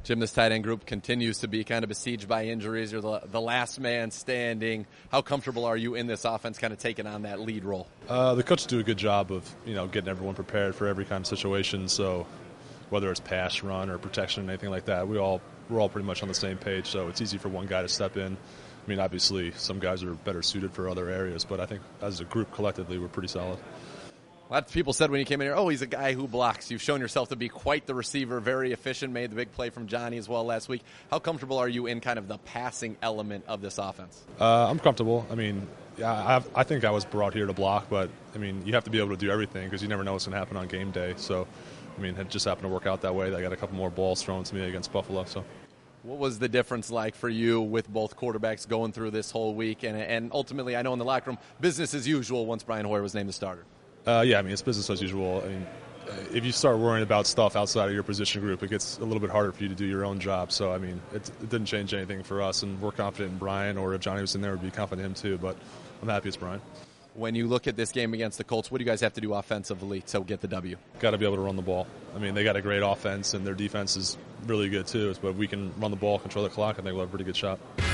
Jim, this tight end group continues to be kind of besieged by injuries. You're the last man standing. How comfortable are you in this offense kind of taking on that lead role? The coaches do a good job of, getting everyone prepared for every kind of situation. So whether it's pass, run, or protection, anything like that, we're all pretty much on the same page. So it's easy for one guy to step in. I mean, obviously, some guys are better suited for other areas, but I think as a group collectively, we're pretty solid. A lot of people said when you came in here, he's a guy who blocks. You've shown yourself to be quite the receiver, very efficient, made the big play from Johnny as well last week. How comfortable are you in kind of the passing element of this offense? I'm comfortable. I mean, I think I was brought here to block, but, I mean, you have to be able to do everything because you never know what's going to happen on game day. So, I mean, it just happened to work out that way. I got a couple more balls thrown to me against Buffalo. So, what was the difference like for you with both quarterbacks going through this whole week? And ultimately, I know in the locker room, business as usual once Brian Hoyer was named the starter. I mean, it's business as usual. I mean, if you start worrying about stuff outside of your position group, it gets a little bit harder for you to do your own job. So, I mean, it didn't change anything for us, and we're confident in Brian, or if Johnny was in there, we'd be confident in him too. But I'm happy it's Brian. When you look at this game against the Colts, what do you guys have to do offensively to get the W? Got to be able to run the ball. I mean, they got a great offense, and their defense is really good too. But if we can run the ball, control the clock, I think we'll have a pretty good shot.